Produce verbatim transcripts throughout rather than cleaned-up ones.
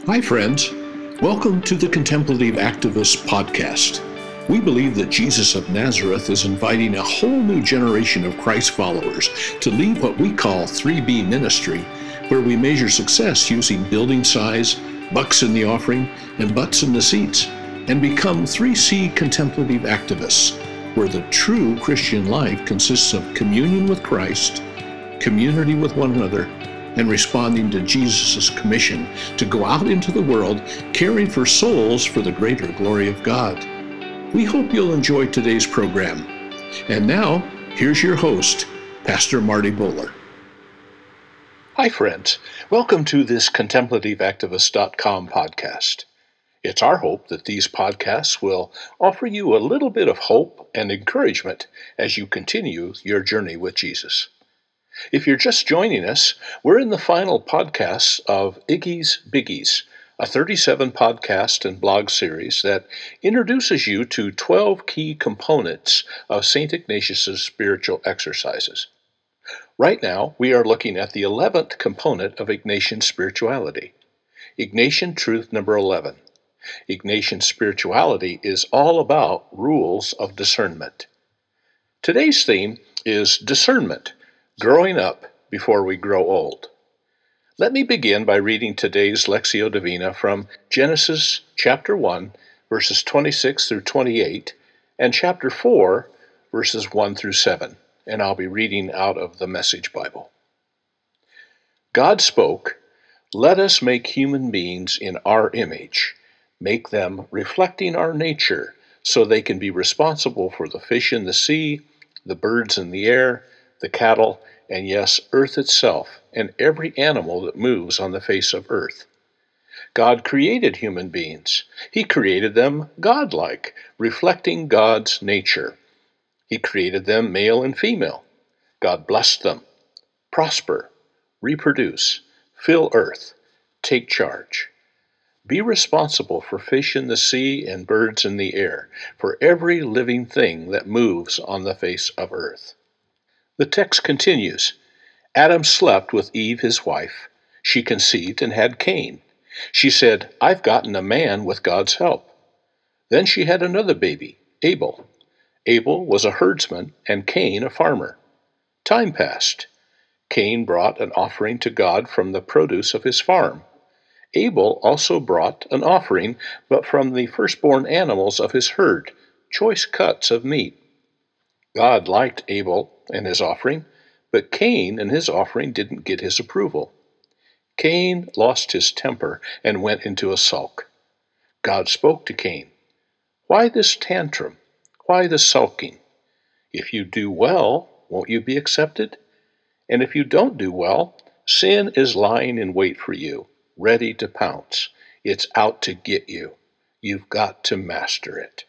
Hi, friends. Welcome to the Contemplative Activist Podcast. We believe that Jesus of Nazareth is inviting a whole new generation of Christ followers to lead what we call three B ministry, where we measure success using building size, bucks in the offering, and butts in the seats, and become three C contemplative activists, where the true Christian life consists of communion with Christ, community with one another, and responding to Jesus' commission to go out into the world caring for souls for the greater glory of God. We hope you'll enjoy today's program. And now, here's your host, Pastor Marty Bowler. Hi, friends. Welcome to this contemplative activist dot com podcast. It's our hope that these podcasts will offer you a little bit of hope and encouragement as you continue your journey with Jesus. If you're just joining us, we're in the final podcasts of Iggy's Biggies, a thirty-seven podcast and blog series that introduces you to twelve key components of Saint Ignatius' spiritual exercises. Right now, we are looking at the eleventh component of Ignatian spirituality, Ignatian truth number eleven. Ignatian spirituality is all about rules of discernment. Today's theme is discernment. Growing up before we grow old. Let me begin by reading today's Lectio Divina from Genesis chapter one, verses twenty-six through twenty-eight, and chapter four, verses one through seven, and I'll be reading out of the Message Bible. God spoke, "Let us make human beings in our image, make them reflecting our nature, so they can be responsible for the fish in the sea, the birds in the air, the cattle, and yes, earth itself, and every animal that moves on the face of earth." God created human beings. He created them godlike, reflecting God's nature. He created them male and female. God blessed them. Prosper, reproduce, fill earth, take charge. Be responsible for fish in the sea and birds in the air, for every living thing that moves on the face of earth. The text continues, Adam slept with Eve his wife. She conceived and had Cain. She said, "I've gotten a man with God's help." Then she had another baby, Abel. Abel was a herdsman and Cain a farmer. Time passed. Cain brought an offering to God from the produce of his farm. Abel also brought an offering, but from the firstborn animals of his herd, choice cuts of meat. God liked Abel and his offering, but Cain and his offering didn't get his approval. Cain lost his temper and went into a sulk. God spoke to Cain, "Why this tantrum? Why the sulking? If you do well, won't you be accepted? And if you don't do well, sin is lying in wait for you, ready to pounce. It's out to get you. You've got to master it."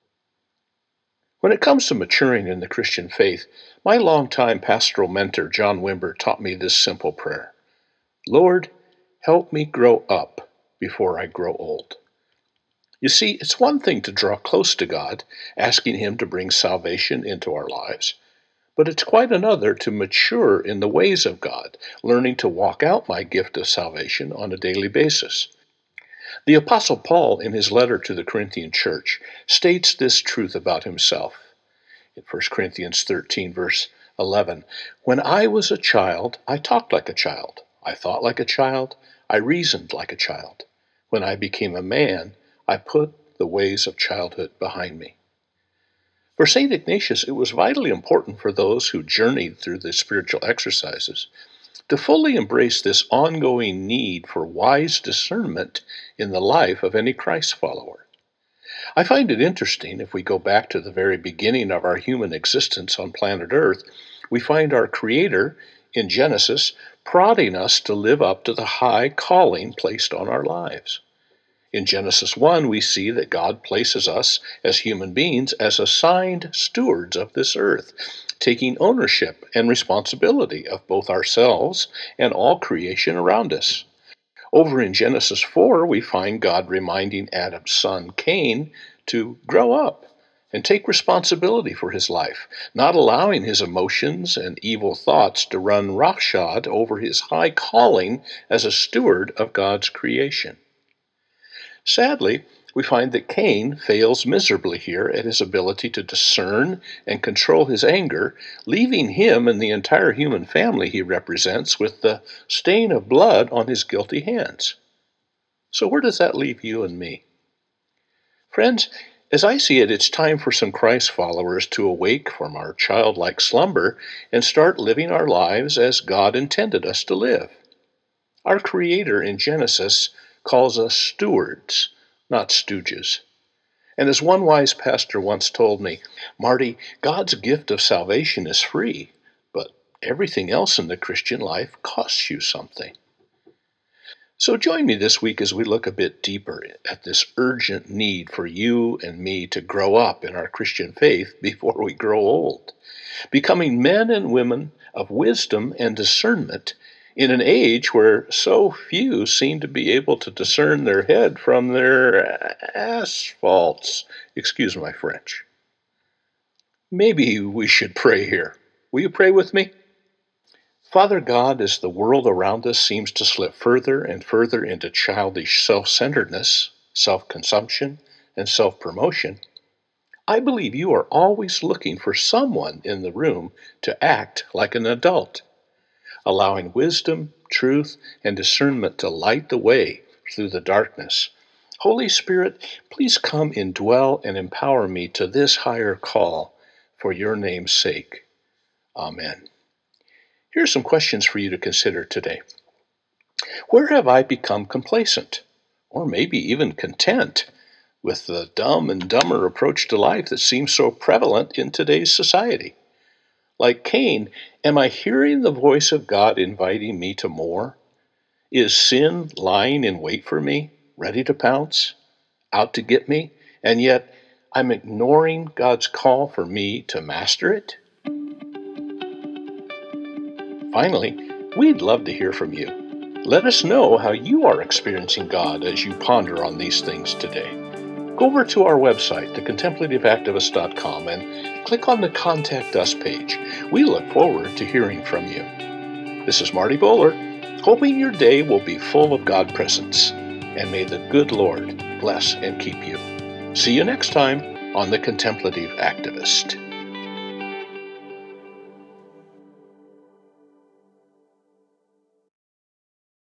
When it comes to maturing in the Christian faith, my longtime pastoral mentor, John Wimber, taught me this simple prayer. Lord, help me grow up before I grow old. You see, it's one thing to draw close to God, asking Him to bring salvation into our lives, but it's quite another to mature in the ways of God, learning to walk out my gift of salvation on a daily basis. The Apostle Paul, in his letter to the Corinthian church, states this truth about himself. In First Corinthians thirteen, verse eleven, "When I was a child, I talked like a child. I thought like a child. I reasoned like a child. When I became a man, I put the ways of childhood behind me." For Saint Ignatius, it was vitally important for those who journeyed through the spiritual exercises to fully embrace this ongoing need for wise discernment in the life of any Christ follower. I find it interesting, if we go back to the very beginning of our human existence on planet Earth, we find our Creator, in Genesis, prodding us to live up to the high calling placed on our lives. In Genesis one, we see that God places us as human beings as assigned stewards of this earth, taking ownership and responsibility of both ourselves and all creation around us. Over in Genesis four, we find God reminding Adam's son Cain to grow up and take responsibility for his life, not allowing his emotions and evil thoughts to run roughshod over his high calling as a steward of God's creation. Sadly, we find that Cain fails miserably here at his ability to discern and control his anger, leaving him and the entire human family he represents with the stain of blood on his guilty hands. So where does that leave you and me? Friends, as I see it, it's time for some Christ followers to awake from our childlike slumber and start living our lives as God intended us to live. Our Creator in Genesis calls us stewards, not stooges. And as one wise pastor once told me, Marty, God's gift of salvation is free, but everything else in the Christian life costs you something. So join me this week as we look a bit deeper at this urgent need for you and me to grow up in our Christian faith before we grow old, becoming men and women of wisdom and discernment in an age where so few seem to be able to discern their head from their asphalts. Excuse my French. Maybe we should pray here. Will you pray with me? Father God, as the world around us seems to slip further and further into childish self-centeredness, self-consumption, and self-promotion, I believe you are always looking for someone in the room to act like an adult, allowing wisdom, truth, and discernment to light the way through the darkness. Holy Spirit, please come indwell and empower me to this higher call for your name's sake. Amen. Here are some questions for you to consider today. Where have I become complacent, or maybe even content, with the dumb and dumber approach to life that seems so prevalent in today's society? Like Cain, am I hearing the voice of God inviting me to more? Is sin lying in wait for me, ready to pounce, out to get me, and yet I'm ignoring God's call for me to master it? Finally, we'd love to hear from you. Let us know how you are experiencing God as you ponder on these things today. Go over to our website, the contemplative activist dot com, and click on the Contact Us page. We look forward to hearing from you. This is Marty Bowler, hoping your day will be full of God presence, and may the good Lord bless and keep you. See you next time on The Contemplative Activist.